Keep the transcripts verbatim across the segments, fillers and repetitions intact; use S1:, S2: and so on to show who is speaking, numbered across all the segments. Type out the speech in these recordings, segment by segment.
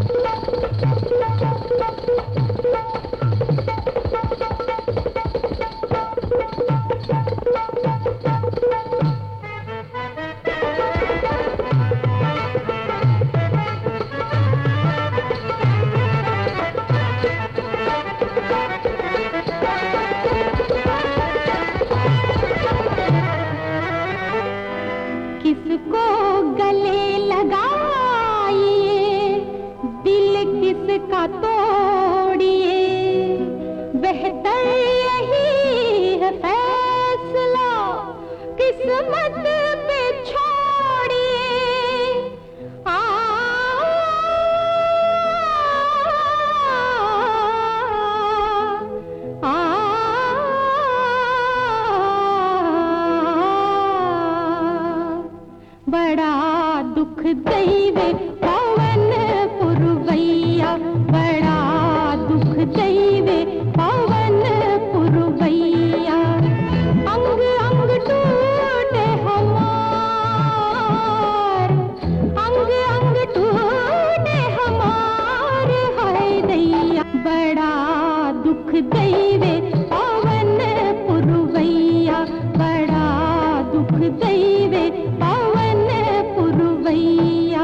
S1: किसको गले लगाइए, दिल किसका तोड़िए, बेहतर यही है फैसला किस्मत पे छोड़िए। आ, आ, आ, बड़ा दुख दैवे पवन पुरवैया, बड़ा दुख दैवे पवन पुरवैया। अंग अंग टूटे हमार, अंग अंग टूटे हमार, हाय दैया बड़ा दुख दैवे पवन पुरवैया, बड़ा दुख दैवे पवन पुरवैया।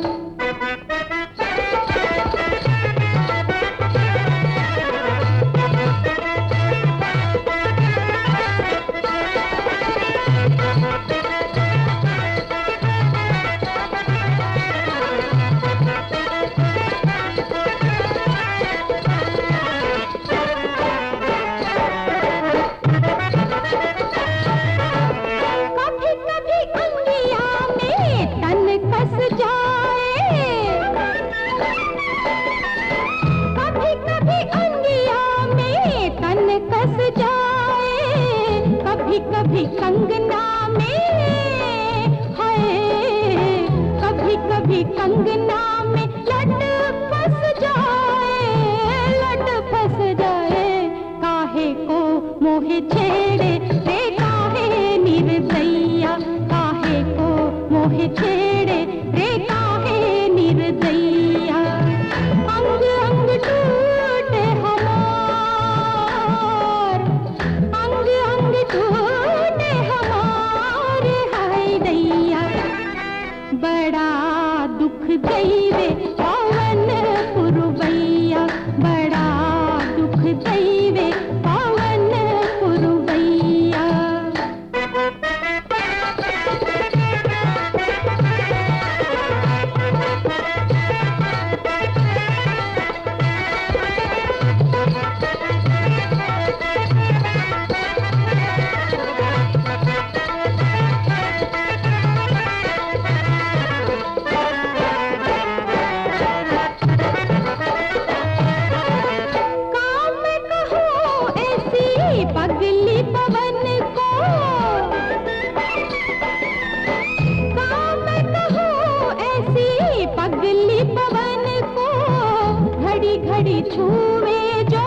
S1: कभी कभी अंगिया में तन कस जाए, कभी कभी अंगिया में तन कस जाए, कभी कभी कंगना में, हाय कभी कभी कंगना में लट फंस जाए, लट फंस जाए। काहे को मोहे छेड़े रे काहे निर्दयिया, काहे को मोहे छेड़े रे काहे निर्दयिया। अंग अंग टूटे हमार, अंग अंग टूटे हमार, हाय दैया बड़ा दुख दैवे पवन पुरवैया, बड़ा दुख दैवे पवन पुरवैया। काम कहूँ ऐसी पगली पवन को, काम कहूँ ऐसी पगली पवन को, घड़ी घड़ी छूवे जो,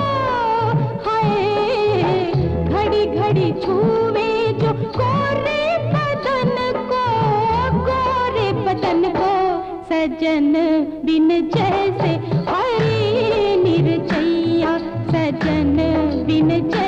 S1: हाय घड़ी घड़ी छूवे जो गोरे बदन को, गोरे बदन को। सजन बिन जैसे हरी निर्जैया, सजन बिन जैसे